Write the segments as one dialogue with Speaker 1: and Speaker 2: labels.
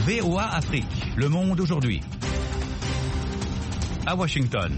Speaker 1: VOA Afrique, le monde aujourd'hui. À Washington.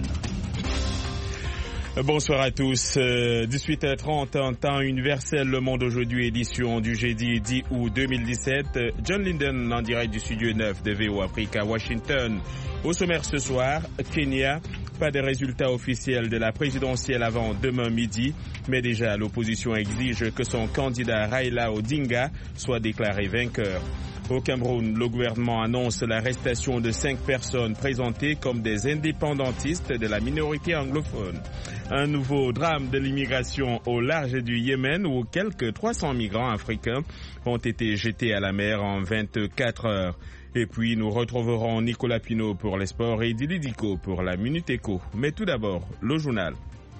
Speaker 2: Bonsoir à tous. 18h30 en temps universel, le monde aujourd'hui, édition du jeudi 10 août 2017. John Linden en direct du studio 9 de VOA Afrique à Washington. Au sommaire ce soir, Kenya, pas de résultats officiels de la présidentielle avant demain midi, mais déjà l'opposition exige que son candidat Raila Odinga soit déclaré vainqueur. Au Cameroun, le gouvernement annonce l'arrestation de 5 personnes présentées comme des indépendantistes de la minorité anglophone. Un nouveau drame de l'immigration au large du Yémen où quelques 300 migrants africains ont été jetés à la mer en 24 heures. Et puis nous retrouverons Nicolas Pinault pour les sports et Dili Diko pour la Minute Éco. Mais tout d'abord, le journal.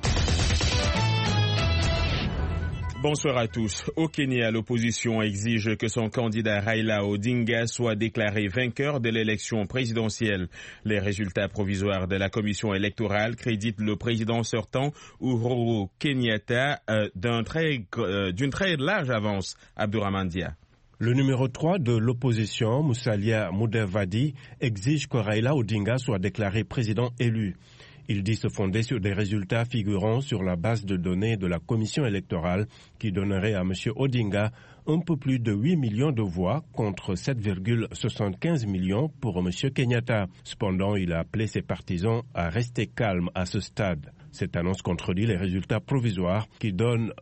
Speaker 2: Bonsoir à tous. Au Kenya, l'opposition exige que son candidat Raila Odinga soit déclaré vainqueur de l'élection présidentielle. Les résultats provisoires de la commission électorale créditent le président sortant Uhuru Kenyatta d'une très large avance. Abdourahmane Dia.
Speaker 3: Le numéro 3 de l'opposition, Musalia Mudavadi, exige que Raila Odinga soit déclaré président élu. Il dit se fonder sur des résultats figurant sur la base de données de la commission électorale qui donnerait à M. Odinga un peu plus de 8 millions de voix contre 7,75 millions pour M. Kenyatta. Cependant, il a appelé ses partisans à rester calmes à ce stade. Cette annonce contredit les résultats provisoires qui donnent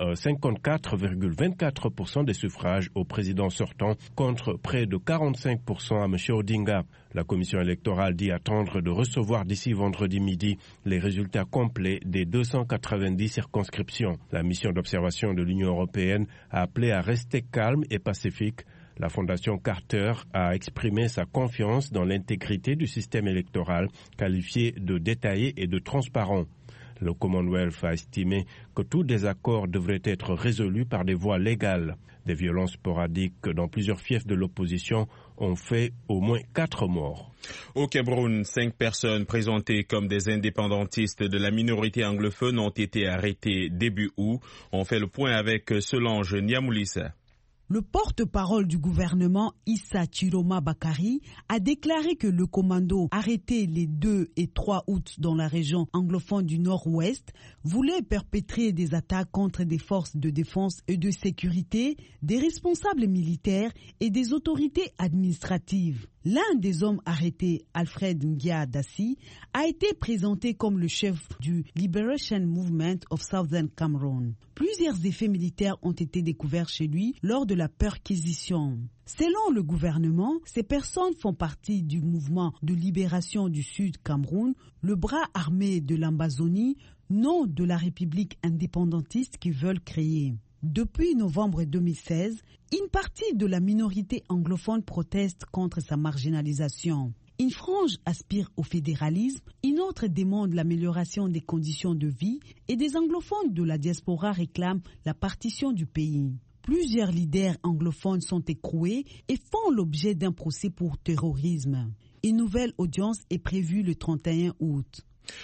Speaker 3: 54,24% des suffrages au président sortant contre près de 45% à M. Odinga. La commission électorale dit attendre de recevoir d'ici vendredi midi les résultats complets des 290 circonscriptions. La mission d'observation de l'Union européenne a appelé à rester calme et pacifique. La Fondation Carter a exprimé sa confiance dans l'intégrité du système électoral, qualifié de détaillé et de transparent. Le Commonwealth a estimé que tout désaccord devrait être résolu par des voies légales. Des violences sporadiques dans plusieurs fiefs de l'opposition ont fait au moins 4 morts.
Speaker 2: Au Cameroun, 5 personnes présentées comme des indépendantistes de la minorité anglophone ont été arrêtées début août. On fait le point avec Solange Niamoulissa.
Speaker 4: Le porte-parole du gouvernement, Issa Chiroma Bakari, a déclaré que le commando arrêté les 2 et 3 août dans la région anglophone du Nord-Ouest voulait perpétrer des attaques contre des forces de défense et de sécurité, des responsables militaires et des autorités administratives. L'un des hommes arrêtés, Alfred Ngia Dassi, a été présenté comme le chef du Liberation Movement of Southern Cameroon. Plusieurs effets militaires ont été découverts chez lui lors de la perquisition. Selon le gouvernement, ces personnes font partie du mouvement de libération du Sud Cameroun, le bras armé de l'Ambazonie, nom de la République indépendantiste qu'ils veulent créer. Depuis novembre 2016, une partie de la minorité anglophone proteste contre sa marginalisation. Une frange aspire au fédéralisme, une autre demande l'amélioration des conditions de vie et des anglophones de la diaspora réclament la partition du pays. Plusieurs leaders anglophones sont écroués et font l'objet d'un procès pour terrorisme. Une nouvelle audience est prévue le 31 août.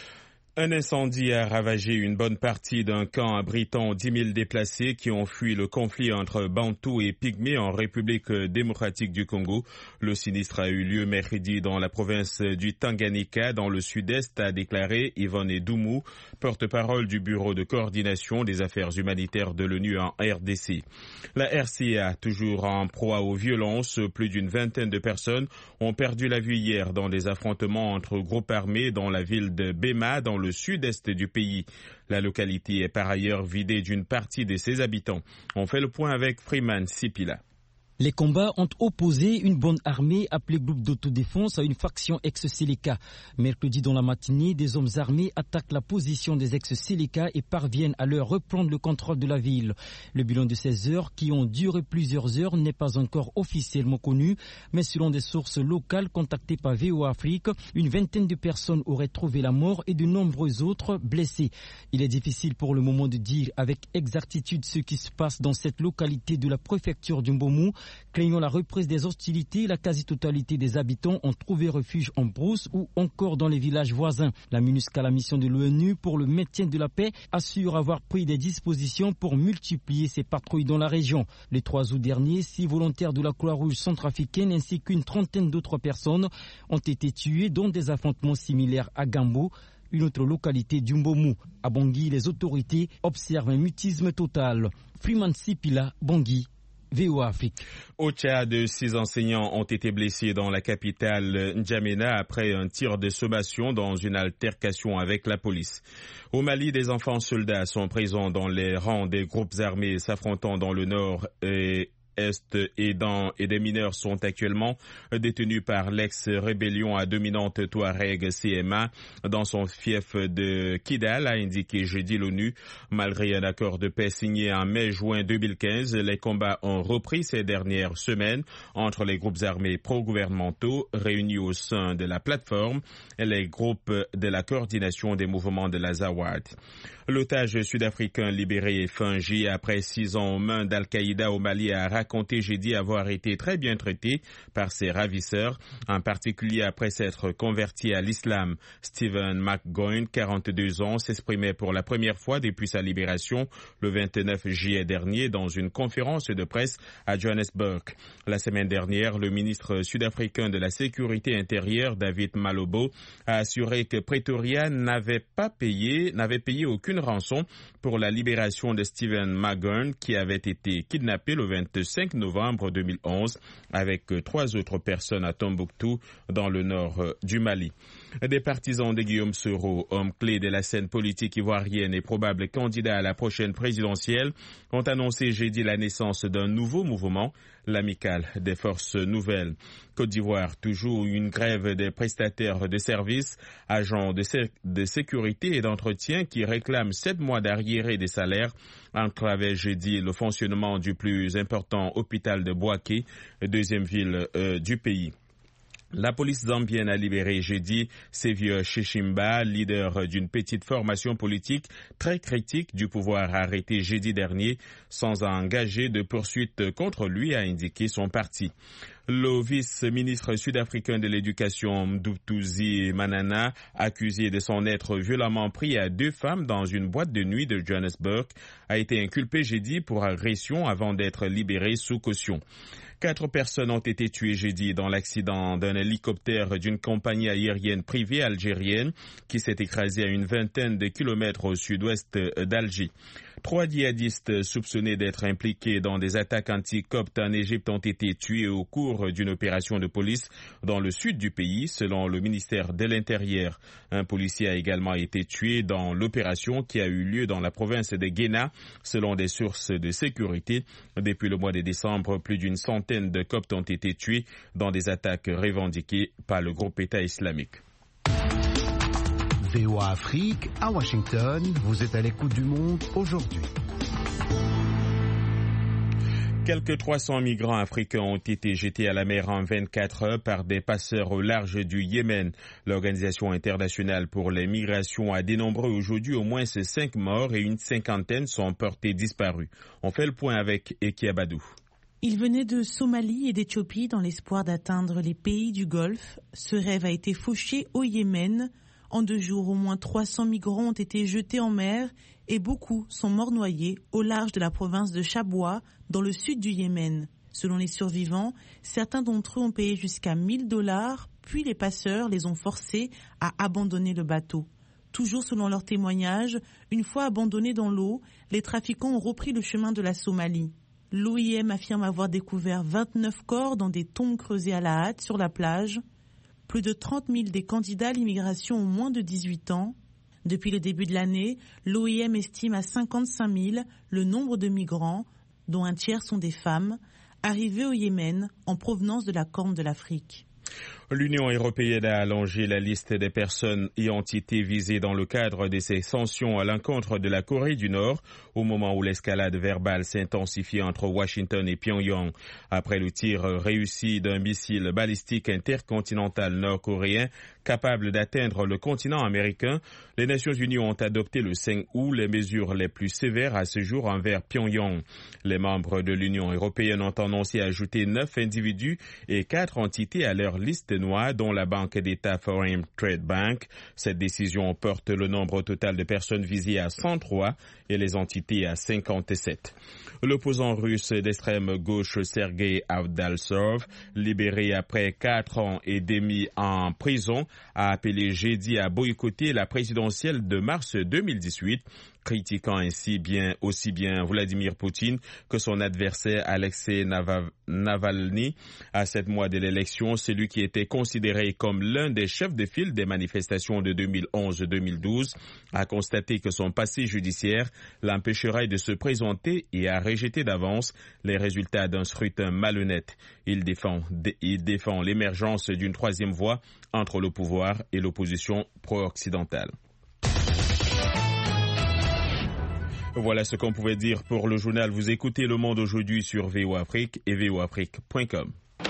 Speaker 2: Un incendie a ravagé une bonne partie d'un camp abritant 10 000 déplacés qui ont fui le conflit entre Bantous et Pygmées en République démocratique du Congo. Le sinistre a eu lieu mercredi dans la province du Tanganyika, dans le sud-est, a déclaré Yvonne Doumou, porte-parole du Bureau de coordination des affaires humanitaires de l'ONU en RDC. La RCA, toujours en proie aux violences, plus d'une vingtaine de personnes ont perdu la vue hier dans des affrontements entre groupes armés dans la ville de Bema, dans le sud-est du pays. La localité est par ailleurs vidée d'une partie de ses habitants. On fait le point avec Freeman Sipila.
Speaker 5: Les combats ont opposé une bande armée appelée groupe d'autodéfense à une faction ex-Séléka. Mercredi dans la matinée, des hommes armés attaquent la position des ex-Séléka et parviennent à leur reprendre le contrôle de la ville. Le bilan de ces heures, qui ont duré plusieurs heures, n'est pas encore officiellement connu, mais selon des sources locales contactées par VOA Afrique, une vingtaine de personnes auraient trouvé la mort et de nombreux autres blessés. Il est difficile pour le moment de dire avec exactitude ce qui se passe dans cette localité de la préfecture du Mbomou, Craignant la reprise des hostilités, la quasi-totalité des habitants ont trouvé refuge en brousse ou encore dans les villages voisins. La MINUSCA, la mission de l'ONU pour le maintien de la paix, assure avoir pris des dispositions pour multiplier ses patrouilles dans la région. Le 3 août dernier, 6 volontaires de la Croix-Rouge centrafricaine ainsi qu'une trentaine d'autres personnes ont été tuées dans des affrontements similaires à Gambo, une autre localité d'Umbomu. À Bangui, les autorités observent un mutisme total. Freeman Sipila, Bangui, VOA Afrique.
Speaker 2: Au Tchad, 6 enseignants ont été blessés dans la capitale N'Djamena après un tir de sommation dans une altercation avec la police. Au Mali, des enfants soldats sont présents dans les rangs des groupes armés s'affrontant dans le nord et Est et des mineurs sont actuellement détenus par l'ex-rébellion à dominante Touareg CMA dans son fief de Kidal, a indiqué jeudi l'ONU. Malgré un accord de paix signé en mai-juin 2015, les combats ont repris ces dernières semaines entre les groupes armés pro-gouvernementaux réunis au sein de la plateforme et les groupes de la coordination des mouvements de l'Azawad. L'otage sud-africain libéré fin juillet après 6 ans aux mains d'Al-Qaïda au Mali a raconté jeudi avoir été très bien traité par ses ravisseurs, en particulier après s'être converti à l'islam. Stephen McGowan, 42 ans, s'exprimait pour la première fois depuis sa libération le 29 juillet dernier dans une conférence de presse à Johannesburg. La semaine dernière, le ministre sud-africain de la Sécurité intérieure, David Malobo, a assuré que Pretoria n'avait payé aucune rançon pour la libération de Stephen McGowan qui avait été kidnappé le 25 novembre 2011 avec 3 autres personnes à Tombouctou dans le nord du Mali. Des partisans de Guillaume Soro, homme clé de la scène politique ivoirienne et probable candidat à la prochaine présidentielle, ont annoncé jeudi la naissance d'un nouveau mouvement, l'Amicale des Forces Nouvelles. Côte d'Ivoire, toujours une grève des prestataires de services, agents de sécurité et d'entretien qui réclament 7 mois d'arriérés des salaires, entravait jeudi le fonctionnement du plus important hôpital de Bouaké, deuxième ville du pays. La police zambienne a libéré jeudi Sevio Shishimba, leader d'une petite formation politique très critique du pouvoir arrêté jeudi dernier, sans engager de poursuite contre lui, a indiqué son parti. Le vice-ministre sud-africain de l'éducation, Mdutuzi Manana, accusé de s'en être violemment pris à 2 femmes dans une boîte de nuit de Johannesburg, a été inculpé jeudi pour agression avant d'être libéré sous caution. 4 personnes ont été tuées jeudi dans l'accident d'un hélicoptère d'une compagnie aérienne privée algérienne qui s'est écrasé à une vingtaine de kilomètres au sud-ouest d'Alger. 3 djihadistes soupçonnés d'être impliqués dans des attaques anti-coptes en Égypte ont été tués au cours d'une opération de police dans le sud du pays, selon le ministère de l'Intérieur. Un policier a également été tué dans l'opération qui a eu lieu dans la province de Guéna, selon des sources de sécurité. Depuis le mois de décembre, plus d'une centaine de coptes ont été tués dans des attaques revendiquées par le groupe État islamique.
Speaker 6: VOA Afrique, à Washington, vous êtes à l'écoute du monde aujourd'hui.
Speaker 2: Quelques 300 migrants africains ont été jetés à la mer en 24 heures par des passeurs au large du Yémen. L'Organisation internationale pour les migrations a dénombré aujourd'hui au moins 5 morts et une cinquantaine sont portés disparus. On fait le point avec Eki Abadou.
Speaker 7: Ils venaient de Somalie et d'Éthiopie dans l'espoir d'atteindre les pays du Golfe. Ce rêve a été fauché au Yémen. En 2 jours, au moins 300 migrants ont été jetés en mer et beaucoup sont morts noyés au large de la province de Chaboua, dans le sud du Yémen. Selon les survivants, certains d'entre eux ont payé jusqu'à $1000, puis les passeurs les ont forcés à abandonner le bateau. Toujours selon leurs témoignages, une fois abandonnés dans l'eau, les trafiquants ont repris le chemin de la Somalie. L'OIM affirme avoir découvert 29 corps dans des tombes creusées à la hâte sur la plage. Plus de 30 000 des candidats à l'immigration ont moins de 18 ans. Depuis le début de l'année, l'OIM estime à 55 000 le nombre de migrants, dont un tiers sont des femmes, arrivés au Yémen en provenance de la Corne de l'Afrique.
Speaker 2: L'Union européenne a allongé la liste des personnes et entités visées dans le cadre de ses sanctions à l'encontre de la Corée du Nord au moment où l'escalade verbale s'intensifie entre Washington et Pyongyang. Après le tir réussi d'un missile balistique intercontinental nord-coréen capable d'atteindre le continent américain, les Nations Unies ont adopté le 5 août les mesures les plus sévères à ce jour envers Pyongyang. Les membres de l'Union européenne ont annoncé ajouter 9 individus et 4 entités à leur liste noire, dont la Banque d'État Foreign Trade Bank. Cette décision porte le nombre total de personnes visées à 103 et les entités à 57. L'opposant russe d'extrême gauche Sergei Avdalsov, libéré après 4 ans et demi en prison, a appelé jeudi à boycotter la présidentielle de mars 2018, critiquant ainsi aussi bien Vladimir Poutine que son adversaire Alexei Navalny. À 7 mois de l'élection, celui qui était considéré comme l'un des chefs de file des manifestations de 2011-2012 a constaté que son passé judiciaire l'empêcherait de se présenter et a rejeté d'avance les résultats d'un scrutin malhonnête. Il défend l'émergence d'une troisième voie entre le pouvoir et l'opposition pro-occidentale. Voilà ce qu'on pouvait dire pour le journal. Vous écoutez Le Monde aujourd'hui sur VOA Afrique et voafrique.com.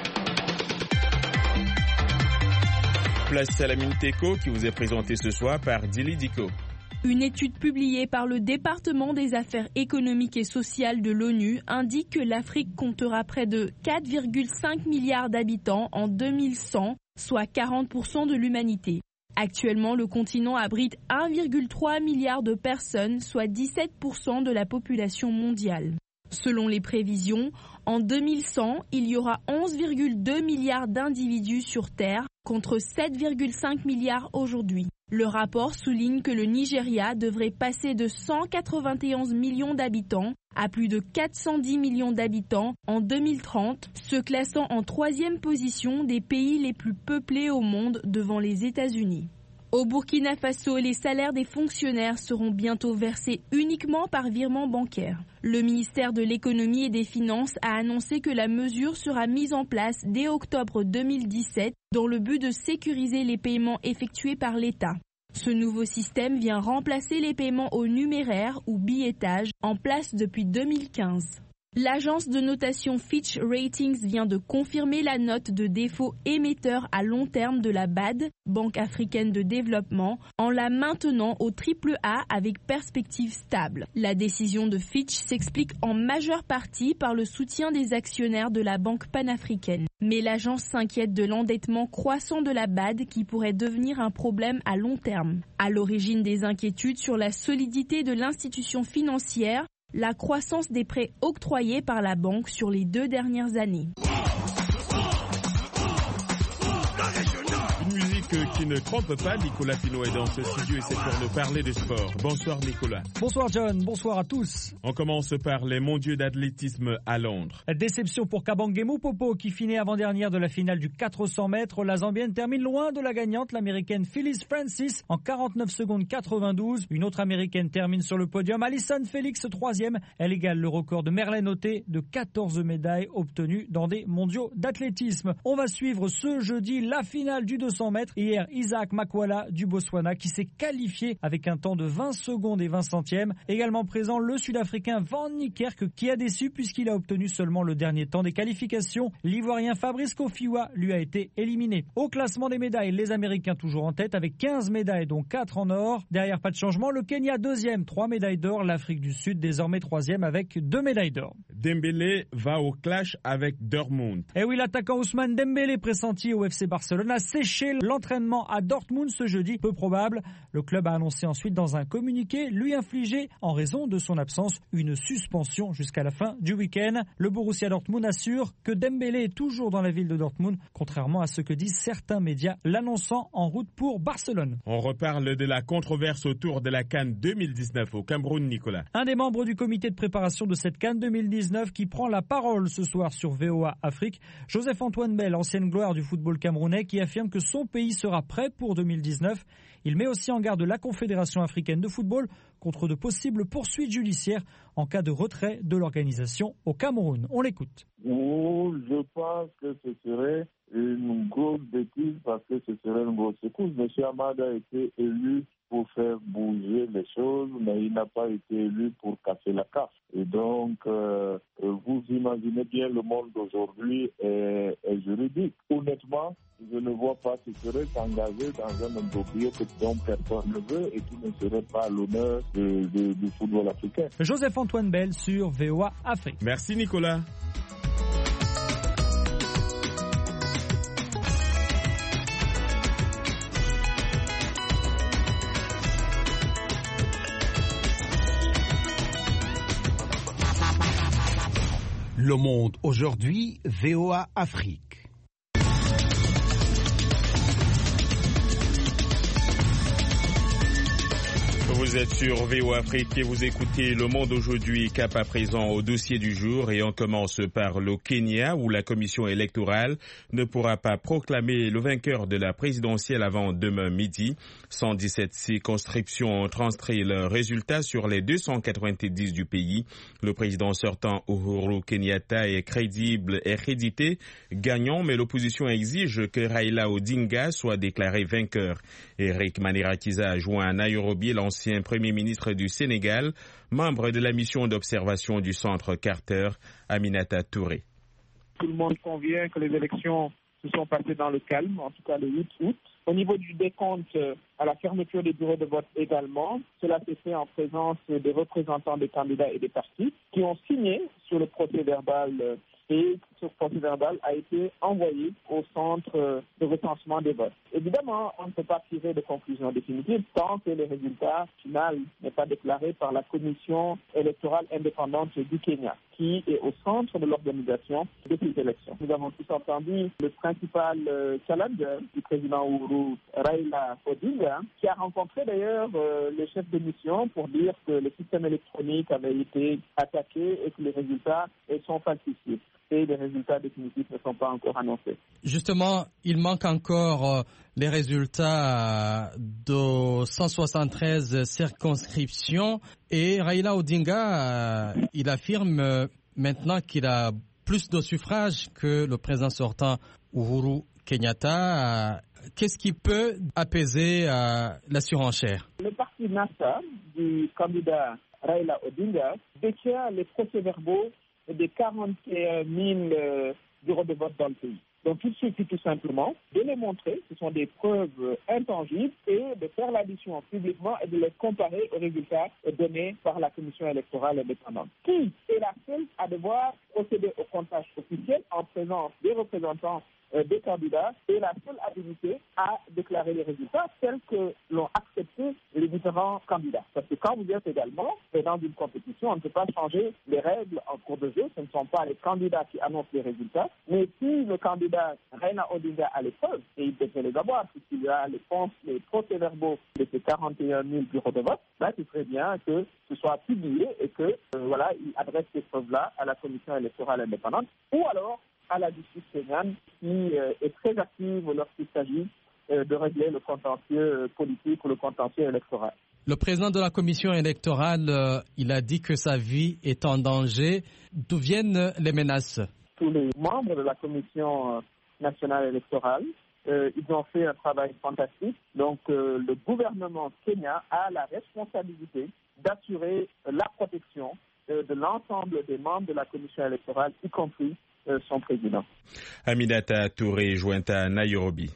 Speaker 2: Place à la Minute Éco qui vous est présentée ce soir par Dili Diko.
Speaker 8: Une étude publiée par le département des affaires économiques et sociales de l'ONU indique que l'Afrique comptera près de 4,5 milliards d'habitants en 2100, soit 40% de l'humanité. Actuellement, le continent abrite 1,3 milliard de personnes, soit 17% de la population mondiale. Selon les prévisions, en 2100, il y aura 11,2 milliards d'individus sur Terre, contre 7,5 milliards aujourd'hui. Le rapport souligne que le Nigeria devrait passer de 191 millions d'habitants à plus de 410 millions d'habitants en 2030, se classant en 3e position des pays les plus peuplés au monde devant les États-Unis. Au Burkina Faso, les salaires des fonctionnaires seront bientôt versés uniquement par virement bancaire. Le ministère de l'Économie et des Finances a annoncé que la mesure sera mise en place dès octobre 2017 dans le but de sécuriser les paiements effectués par l'État. Ce nouveau système vient remplacer les paiements au numéraire ou billettage en place depuis 2015. L'agence de notation Fitch Ratings vient de confirmer la note de défaut émetteur à long terme de la BAD, Banque africaine de développement, en la maintenant au AAA avec perspective stable. La décision de Fitch s'explique en majeure partie par le soutien des actionnaires de la Banque panafricaine. Mais l'agence s'inquiète de l'endettement croissant de la BAD qui pourrait devenir un problème à long terme. À l'origine des inquiétudes sur la solidité de l'institution financière, la croissance des prêts octroyés par la banque sur les 2 dernières années.
Speaker 2: Une musique qui ne trompe pas. Nicolas Pino est dans ce studio et c'est pour nous parler de sport. Bonsoir Nicolas.
Speaker 9: Bonsoir John, bonsoir à tous.
Speaker 2: On commence par les mondiaux d'athlétisme à Londres.
Speaker 9: Déception pour Kabangemu Popo qui finit avant-dernière de la finale du 400 mètres. La Zambienne termine loin de la gagnante, l'américaine Phyllis Francis, en 49 secondes 92. Une autre américaine termine sur le podium, Alison Felix, 3e. Elle égale le record de Merlin Oté de 14 médailles obtenues dans des mondiaux d'athlétisme. On va suivre ce jeudi la finale du 200 mètres. Hier, Isaac Makwala du Botswana qui s'est qualifié avec un temps de 20 secondes et 20 centièmes. Également présent le Sud-Africain Van Niekerk qui a déçu puisqu'il a obtenu seulement le dernier temps des qualifications. L'Ivoirien Fabrice Kofiwa lui a été éliminé. Au classement des médailles, les Américains toujours en tête avec 15 médailles dont 4 en or. Derrière, pas de changement, le Kenya 2e, 3 médailles d'or. L'Afrique du Sud désormais 3e avec 2 médailles d'or.
Speaker 2: Dembélé va au clash avec Dortmund.
Speaker 9: Et oui, l'attaquant Ousmane Dembélé pressenti au FC Barcelone a séché l'entraînement à Dortmund ce jeudi, peu probable. Le club a annoncé ensuite dans un communiqué lui infliger, en raison de son absence, une suspension jusqu'à la fin du week-end. Le Borussia Dortmund assure que Dembélé est toujours dans la ville de Dortmund, contrairement à ce que disent certains médias l'annonçant en route pour Barcelone.
Speaker 2: On reparle de la controverse autour de la CAN 2019 au Cameroun, Nicolas.
Speaker 9: Un des membres du comité de préparation de cette CAN 2019 qui prend la parole ce soir sur VOA Afrique, Joseph-Antoine Bell, ancienne gloire du football camerounais, qui affirme que son pays sera prêt pour 2019. Il met aussi en garde la Confédération africaine de football contre de possibles poursuites judiciaires en cas de retrait de l'organisation au Cameroun. On l'écoute.
Speaker 10: Je pense que ce serait une grosse bêtise parce que ce serait une grosse secousse. M. Ahmad a été élu pour faire bouger les choses, mais il n'a pas été élu pour casser la casse. Et donc, vous imaginez bien le monde d'aujourd'hui est juridique. Honnêtement, je ne vois pas qui serait engagé dans un imbroglio dont personne ne veut et qui ne serait pas à l'honneur du football africain.
Speaker 9: Joseph-Antoine Bell sur VOA Afrique.
Speaker 2: Merci Nicolas.
Speaker 6: Le Monde aujourd'hui, VOA Afrique.
Speaker 2: Vous êtes sur VOA Afrique et vous écoutez Le Monde aujourd'hui, cap à présent au dossier du jour, et on commence par le Kenya où la commission électorale ne pourra pas proclamer le vainqueur de la présidentielle avant demain midi. 117 circonscriptions ont transcrit leurs résultats sur les 290 du pays. Le président sortant Uhuru Kenyatta est crédible et crédité gagnant, mais l'opposition exige que Raila Odinga soit déclaré vainqueur. Eric Manirakiza a joint à Nairobi l'ancien Premier ministre du Sénégal, membre de la mission d'observation du centre Carter, Aminata Touré.
Speaker 11: Tout le monde convient que les élections se sont passées dans le calme, en tout cas le 8 août. Au niveau du décompte, à la fermeture des bureaux de vote également, cela s'est fait en présence des représentants des candidats et des partis qui ont signé sur le procès-verbal et ce procès-verbal a été envoyé au centre de recensement des votes. Évidemment, on ne peut pas tirer de conclusion définitive tant que le résultat final n'est pas déclaré par la commission électorale indépendante du Kenya, qui est au centre de l'organisation de ces élections. Nous avons tous entendu le principal challenger du président Uhuru, Raila Odinga, qui a rencontré d'ailleurs les chefs de mission pour dire que le système électronique avait été attaqué et que les résultats sont falsifiés. Et les résultats définitifs ne sont pas encore annoncés.
Speaker 12: Justement, il manque encore les résultats de 173 circonscriptions et Raila Odinga, il affirme maintenant qu'il a plus de suffrages que le président sortant Uhuru Kenyatta. Qu'est-ce qui peut apaiser la surenchère?
Speaker 11: Le parti NASA du candidat Raila Odinga détient les procès-verbaux des 41 000 bureaux de vote dans le pays. Donc il suffit tout simplement de les montrer, ce sont des preuves intangibles, et de faire l'addition publiquement et de les comparer aux résultats donnés par la commission électorale indépendante, qui est la seule à devoir procéder au comptage officiel en présence des représentants des candidats et la seule habilité à déclarer les résultats tels que l'ont accepté les différents candidats. Parce que quand vous êtes également dans une compétition, on ne peut pas changer les règles en cours de jeu. Ce ne sont pas les candidats qui annoncent les résultats. Mais si le candidat Raila Odinga a les preuves, et il devrait les avoir, puisqu'il y a les procès-verbaux de ces 41 000 bureaux de vote, là, c'est très bien que ce soit publié et que, il adresse ces preuves-là à la commission électorale indépendante, ou alors à la justice kenyane qui est très active lorsqu'il s'agit de régler le contentieux politique ou le contentieux électoral.
Speaker 12: Le président de la commission électorale, il a dit que sa vie est en danger. D'où viennent les menaces?
Speaker 11: Tous les membres de la commission nationale électorale, ils ont fait un travail fantastique. Donc le gouvernement kenyan a la responsabilité d'assurer la protection de l'ensemble des membres de la commission électorale, y compris son président.
Speaker 2: Aminata Touré, jointe à Nairobi.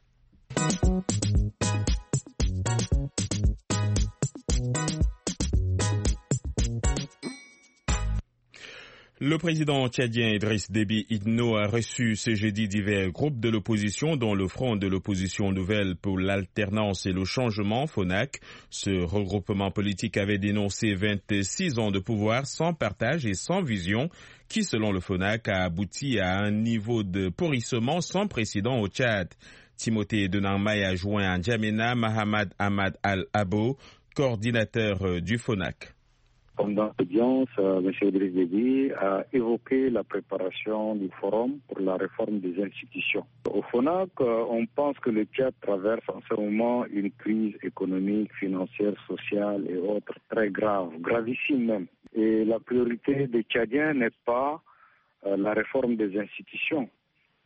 Speaker 2: Le président tchadien Idriss Déby Itno a reçu ce jeudi divers groupes de l'opposition, dont le Front de l'opposition nouvelle pour l'alternance et le changement, FONAC. Ce regroupement politique avait dénoncé 26 ans de pouvoir sans partage et sans vision, qui, selon le FONAC, a abouti à un niveau de pourrissement sans précédent au Tchad. Timothée Denangmay a joint à N'Djamena Mahamad Ahmad Al-Abo, coordinateur du FONAC.
Speaker 13: Pendant l'audience, M. Idriss Déby a évoqué la préparation du forum pour la réforme des institutions. Au FONAC, on pense que le Tchad traverse en ce moment une crise économique, financière, sociale et autres très grave, gravissime même. Et la priorité des Tchadiens n'est pas la réforme des institutions,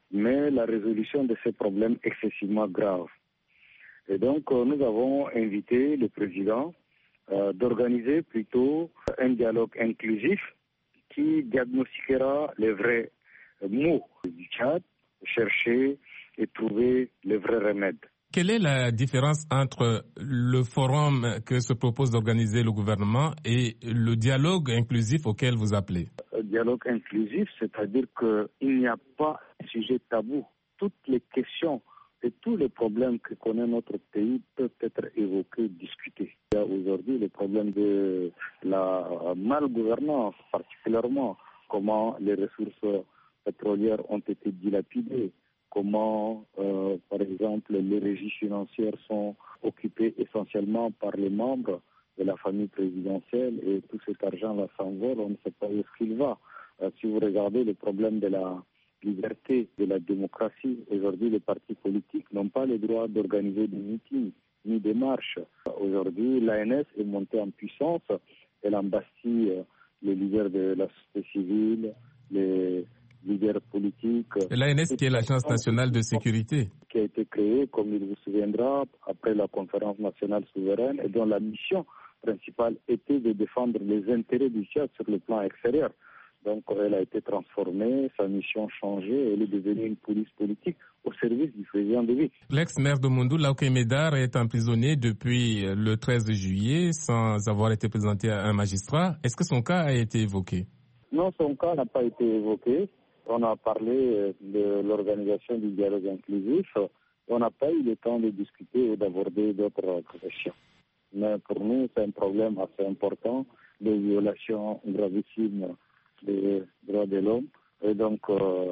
Speaker 13: mais la résolution de ces problèmes excessivement graves. Et donc, nous avons invité le président d'organiser plutôt un dialogue inclusif qui diagnostiquera les vrais maux du Tchad, chercher et trouver les vrais remèdes.
Speaker 14: Quelle est la différence entre le forum que se propose d'organiser le gouvernement et le dialogue inclusif auquel vous appelez?
Speaker 13: Dialogue inclusif, c'est-à-dire qu'il n'y a pas un sujet tabou. Toutes les questions et tous les problèmes que connaît notre pays peuvent être évoqués, discutés. Il y a aujourd'hui le problème de la malgouvernance, particulièrement comment les ressources pétrolières ont été dilapidées, comment, par exemple, les régies financières sont occupées essentiellement par les membres de la famille présidentielle et tout cet argent-là s'envole, on ne sait pas où est-ce qu'il va. Si vous regardez le problème de la liberté, de la démocratie, aujourd'hui les partis politiques n'ont pas le droit d'organiser des meetings ni des marches. Aujourd'hui, l'ANS est montée en puissance, elle embastille les leaders de la société civile, les leaders politiques.
Speaker 14: L'ANS qui est l'Agence nationale de sécurité.
Speaker 13: Qui a été créée, comme il vous souviendra, après la conférence nationale souveraine et dont la mission principale était de défendre les intérêts du Tchad sur le plan extérieur. Donc elle a été transformée, sa mission changée, elle est devenue une police politique au service du président de ville.
Speaker 14: L'ex-maire de Mondou, Laouké Médard, est emprisonné depuis le 13 juillet sans avoir été présenté à un magistrat. Est-ce que son cas a été évoqué?
Speaker 13: Non, son cas n'a pas été évoqué. On a parlé de l'organisation du dialogue inclusif. On n'a pas eu le temps de discuter ou d'aborder d'autres questions. Mais pour nous, c'est un problème assez important, des violations gravissimes des droits de l'homme. Et donc,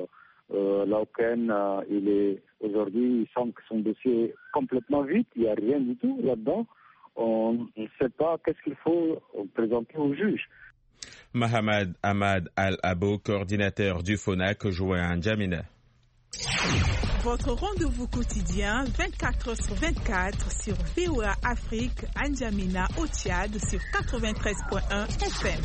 Speaker 13: Laouken, aujourd'hui, il semble que son dossier est complètement vide. Il n'y a rien du tout là-dedans. On ne sait pas qu'est-ce qu'il faut présenter au juge.
Speaker 2: Mohamed Ahmad Al-Abo, coordinateur du FONAC, joint à N'Djamena.
Speaker 15: Votre rendez-vous quotidien 24/24 sur VOA Afrique, N'Djamena au Tchad sur 93.1 FM.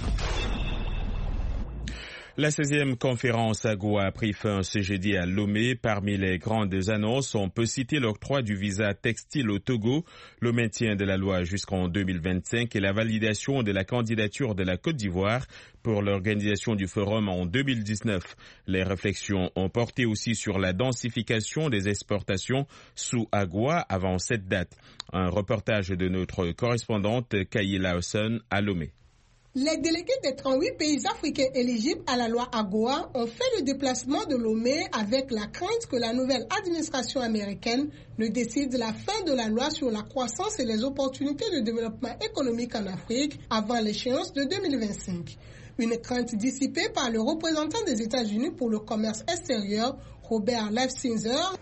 Speaker 2: La 16e conférence AGOA a pris fin ce jeudi à Lomé. Parmi les grandes annonces, on peut citer l'octroi du visa textile au Togo, le maintien de la loi jusqu'en 2025 et la validation de la candidature de la Côte d'Ivoire pour l'organisation du forum en 2019. Les réflexions ont porté aussi sur la densification des exportations sous AGOA avant cette date. Un reportage de notre correspondante Kayila Hosson à Lomé.
Speaker 16: Les délégués des 38 pays africains éligibles à la loi AGOA ont fait le déplacement de Lomé avec la crainte que la nouvelle administration américaine ne décide la fin de la loi sur la croissance et les opportunités de développement économique en Afrique avant l'échéance de 2025. Une crainte dissipée par le représentant des États-Unis pour le commerce extérieur, Robert Lefsinzer.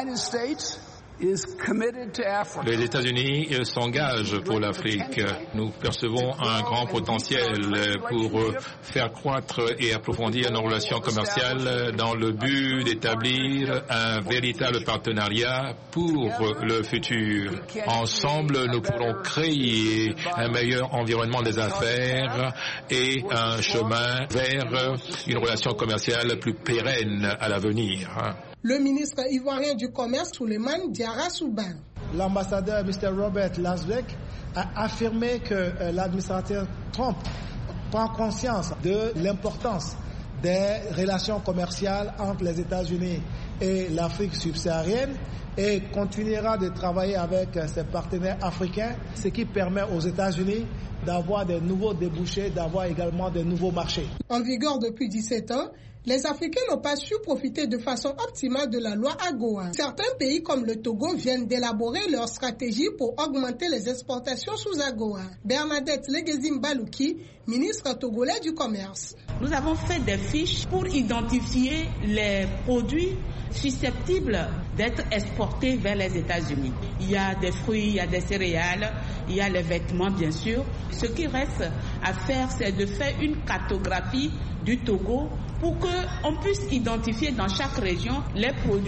Speaker 17: Les États-Unis s'engagent pour l'Afrique. Nous percevons un grand potentiel pour faire croître et approfondir nos relations commerciales dans le but d'établir un véritable partenariat pour le futur. Ensemble, nous pourrons créer un meilleur environnement des affaires et un chemin vers une relation commerciale plus pérenne à l'avenir.
Speaker 16: Le ministre ivoirien du Commerce, Souleymane Diarra Souban.
Speaker 18: L'ambassadeur Mr. Robert Lasbeck a affirmé que l'administrateur Trump prend conscience de l'importance des relations commerciales entre les États-Unis et l'Afrique subsaharienne et continuera de travailler avec ses partenaires africains, ce qui permet aux États-Unis d'avoir de nouveaux débouchés, d'avoir également de nouveaux marchés.
Speaker 16: En vigueur depuis 17 ans, les Africains n'ont pas su profiter de façon optimale de la loi AGOA. Certains pays comme le Togo viennent d'élaborer leur stratégie pour augmenter les exportations sous AGOA. Bernadette Legezim-Balouki, ministre togolais du Commerce.
Speaker 19: Nous avons fait des fiches pour identifier les produits susceptibles d'être exportés vers les États-Unis. Il y a des fruits, il y a des céréales, il y a les vêtements bien sûr. Ce qui reste à faire, c'est de faire une cartographie du Togo pour qu'on puisse identifier dans chaque région les produits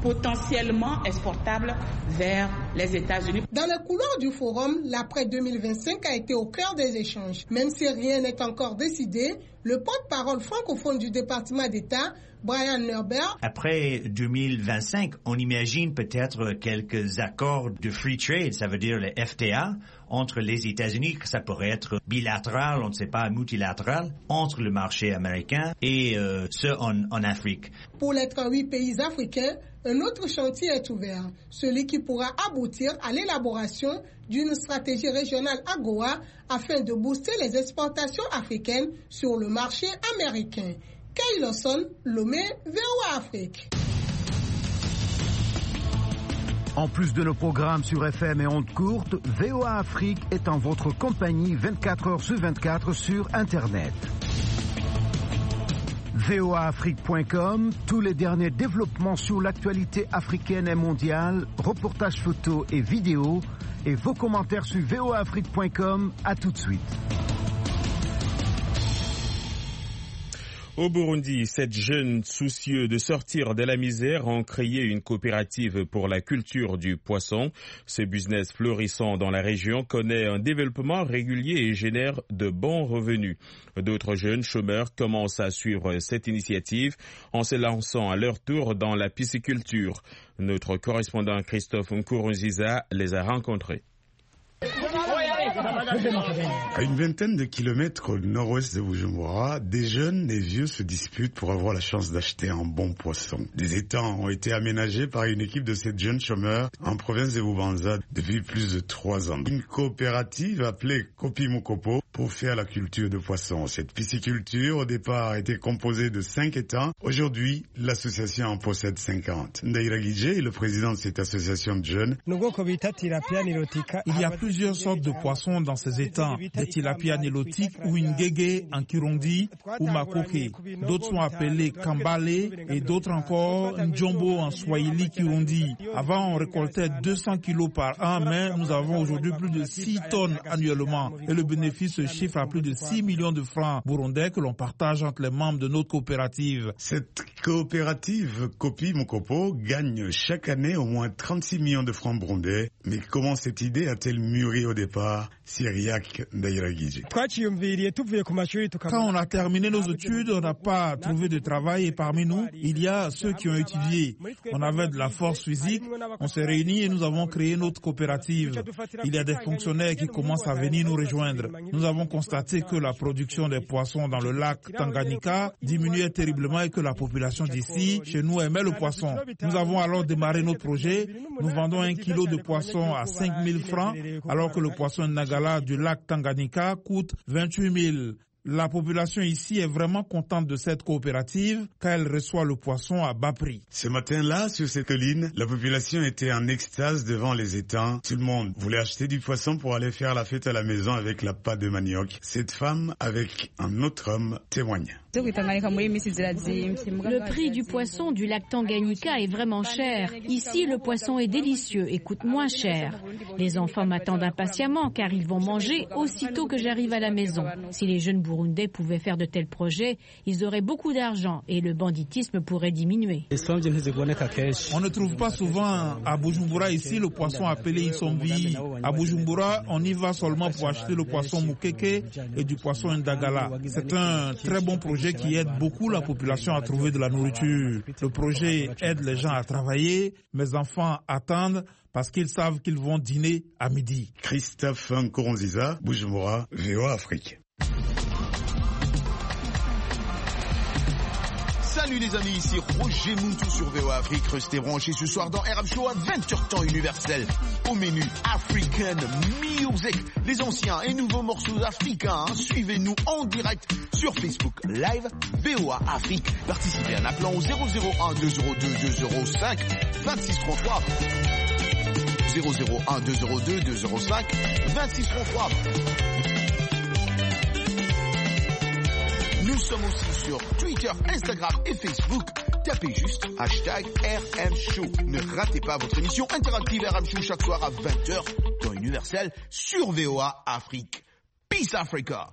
Speaker 19: potentiellement exportables vers les États-Unis.
Speaker 16: Dans le couloir du forum, l'après 2025 a été au cœur des échanges. Même si rien n'est encore décidé, le porte-parole francophone du département d'État, Brian Norbert.
Speaker 20: Après 2025, on imagine peut-être quelques accords de free trade, ça veut dire le FTA, entre les États-Unis, que ça pourrait être bilatéral, on ne sait pas, multilatéral, entre le marché américain et ceux en Afrique.
Speaker 16: Pour les 38 pays africains, un autre chantier est ouvert, celui qui pourra aboutir à l'élaboration d'une stratégie régionale AGOA afin de booster les exportations africaines sur le marché américain. Kay Lawson, Lomé, VOA Afrique.
Speaker 6: En plus de nos programmes sur FM et ondes courtes, VOA Afrique est en votre compagnie 24 heures sur 24 sur Internet. voaafrique.com, tous les derniers développements sur l'actualité africaine et mondiale, reportages photos et vidéos, et vos commentaires sur voaafrique.com. À tout de suite.
Speaker 2: Au Burundi, 7 jeunes soucieux de sortir de la misère ont créé une coopérative pour la culture du poisson. Ce business florissant dans la région connaît un développement régulier et génère de bons revenus. D'autres jeunes chômeurs commencent à suivre cette initiative en se lançant à leur tour dans la pisciculture. Notre correspondant Christophe Nkurunziza les a rencontrés.
Speaker 21: À une vingtaine de kilomètres au nord-ouest de Bujumbura, des jeunes et vieux se disputent pour avoir la chance d'acheter un bon poisson. Des étangs ont été aménagés par une équipe de 7 jeunes chômeurs en province de Bubanza depuis plus de 3 ans. Une coopérative appelée Kopi Mukopo pour faire la culture de poissons. Cette pisciculture, au départ, était composée de 5 étangs. Aujourd'hui, l'association en possède 50. Ndaïra Guidje est le président de cette association de jeunes.
Speaker 22: Il y a plusieurs sortes de poissons dans ces étangs, des tilapias nilotiques ou ngege en Kirundi ou makoke. D'autres sont appelés kambale et d'autres encore njombo en Swahili Kirundi. Avant, on récoltait 200 kilos par an, mais nous avons aujourd'hui plus de 6 tonnes annuellement. Et le bénéfice se chiffre à plus de 6 millions de francs burundais que l'on partage entre les membres de notre coopérative.
Speaker 21: Cette coopérative Kopi Mukopo gagne chaque année au moins 36 millions de francs burundais. Mais comment cette idée a-t-elle mûri au départ? Syriac Ndairagiji.
Speaker 22: Quand on a terminé nos études, on n'a pas trouvé de travail et parmi nous, il y a ceux qui ont étudié. On avait de la force physique, on s'est réunis et nous avons créé notre coopérative. Il y a des fonctionnaires qui commencent à venir nous rejoindre. Nous avons constaté que la production des poissons dans le lac Tanganyika diminuait terriblement et que la population d'ici, chez nous, aimait le poisson. Nous avons alors démarré notre projet. Nous vendons 1 kilo de poisson à 5 000 francs, alors que le poisson Nagala du lac Tanganyika coûte 28 000. La population ici est vraiment contente de cette coopérative car elle reçoit le poisson à bas prix.
Speaker 21: Ce matin-là, sur cette colline, la population était en extase devant les étangs. Tout le monde voulait acheter du poisson pour aller faire la fête à la maison avec la pâte de manioc. Cette femme, avec un autre homme, témoigne.
Speaker 23: Le prix du poisson du lac Tanganyika est vraiment cher. Ici, le poisson est délicieux et coûte moins cher. Les enfants m'attendent impatiemment car ils vont manger aussitôt que j'arrive à la maison. Si les jeunes Burundais pouvaient faire de tels projets, ils auraient beaucoup d'argent et le banditisme pourrait diminuer.
Speaker 22: On ne trouve pas souvent à Bujumbura ici le poisson appelé Isombi. À Bujumbura, on y va seulement pour acheter le poisson Mukeke et du poisson Ndagala. C'est un très bon projet qui aide beaucoup la population à trouver de la nourriture. Le projet aide les gens à travailler. Mes enfants attendent parce qu'ils savent qu'ils vont dîner à midi.
Speaker 21: Christophe Nkurunziza, Bujumbura, VOA Afrique.
Speaker 24: Salut les amis, ici Roger Muntu sur VOA Afrique. Restez branchés ce soir dans RM Show à 20h temps universel. Au menu African Music, les anciens et nouveaux morceaux africains. Suivez-nous en direct sur Facebook Live VOA Afrique. Participez en appelant au 001 202 205 2633. 001 202 205 2633. Nous sommes aussi sur Twitter, Instagram et Facebook. Tapez juste #RM Show. Ne ratez pas votre émission interactive RM Show chaque soir à 20h dans Universel sur VOA Afrique. Peace Africa.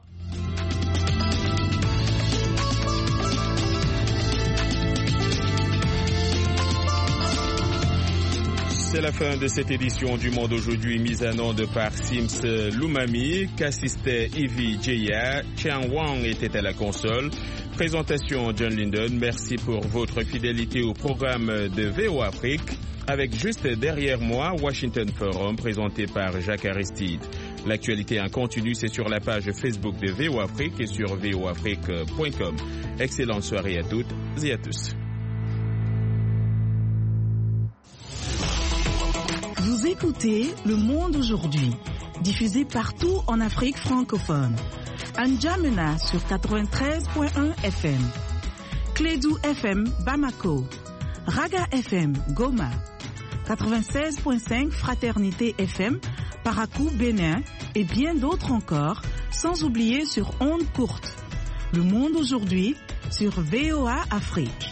Speaker 2: C'est la fin de cette édition du Monde aujourd'hui, mise en onde par Sims Lumami, qu'assistait Ivy Jaya, Chiang Wang était à la console. Présentation John Linden, merci pour votre fidélité au programme de VO Afrique. Avec juste derrière moi, Washington Forum, présenté par Jacques Aristide. L'actualité en continu, c'est sur la page Facebook de VO Afrique et sur voafrique.com. Excellente soirée à toutes et à tous.
Speaker 1: Vous écoutez Le Monde aujourd'hui, diffusé partout en Afrique francophone. N'Djamena sur 93.1 FM, Clédou FM Bamako, Raga FM Goma, 96.5 Fraternité FM Parakou Bénin et bien d'autres encore, sans oublier sur ondes courtes. Le Monde aujourd'hui sur VOA Afrique.